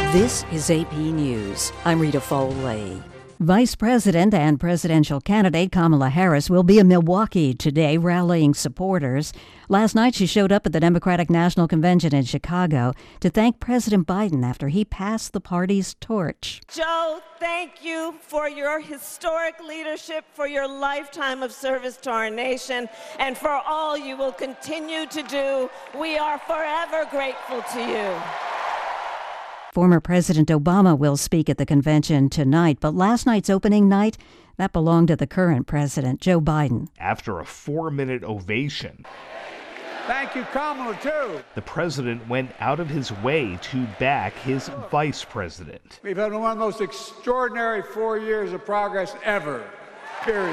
This is AP News. I'm Rita Foley. Vice President and presidential candidate Kamala Harris will be in Milwaukee today rallying supporters. Last night she showed up at the Democratic National Convention in Chicago to thank President Biden after he passed the party's torch. Joe, thank you for your historic leadership, for your lifetime of service to our nation, and for all you will continue to do. We are forever grateful to you. Former President Obama will speak at the convention tonight, but last night's opening night, that belonged to the current president, Joe Biden. After a 4-minute ovation, thank you, Kamala, too. The president went out of his way to back his vice president. We've had one of the most extraordinary 4 years of progress ever, period.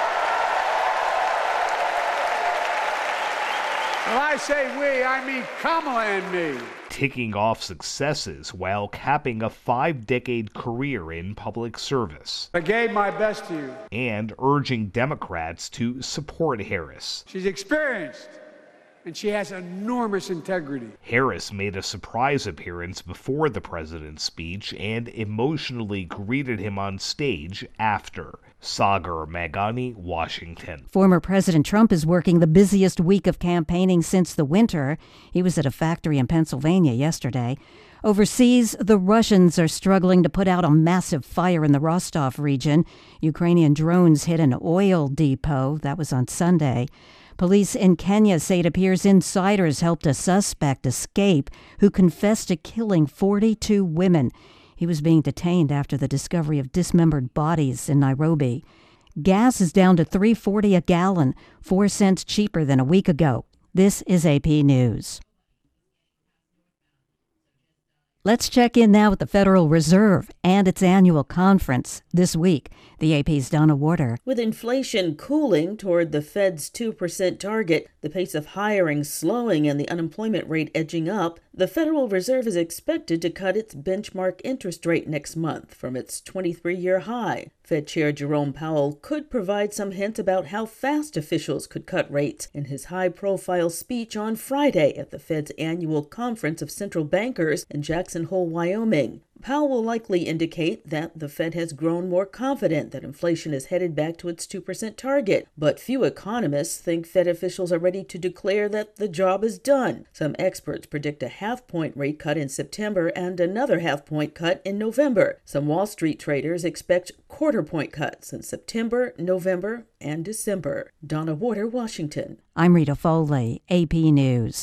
When I say we, I mean Kamala and me. Ticking off successes while capping a 5-decade career in public service. I gave my best to you. And urging Democrats to support Harris. She's experienced, and she has enormous integrity. Harris made a surprise appearance before the president's speech and emotionally greeted him on stage after. Sagar Meghani, Washington. Former President Trump is working the busiest week of campaigning since the winter. He was at a factory in Pennsylvania yesterday. Overseas, the Russians are struggling to put out a massive fire in the Rostov region. Ukrainian drones hit an oil depot. That was on Sunday. Police in Kenya say it appears insiders helped a suspect escape who confessed to killing 42 women. He was being detained after the discovery of dismembered bodies in Nairobi. Gas is down to $3.40 a gallon, 4 cents cheaper than a week ago. This is AP News. Let's check in now with the Federal Reserve and its annual conference this week. The AP's Donna Warder. With inflation cooling toward the Fed's 2% target, the pace of hiring slowing and the unemployment rate edging up, the Federal Reserve is expected to cut its benchmark interest rate next month from its 23-year high. Fed Chair Jerome Powell could provide some hints about how fast officials could cut rates in his high-profile speech on Friday at the Fed's annual conference of central bankers in Jackson Hole, Wyoming. Powell will likely indicate that the Fed has grown more confident that inflation is headed back to its 2% target, but few economists think Fed officials are ready to declare that the job is done. Some experts predict a half-point rate cut in September and another half-point cut in November. Some Wall Street traders expect quarter-point cuts in September, November, and December. Donna Warder, Washington. I'm Rita Foley, AP News.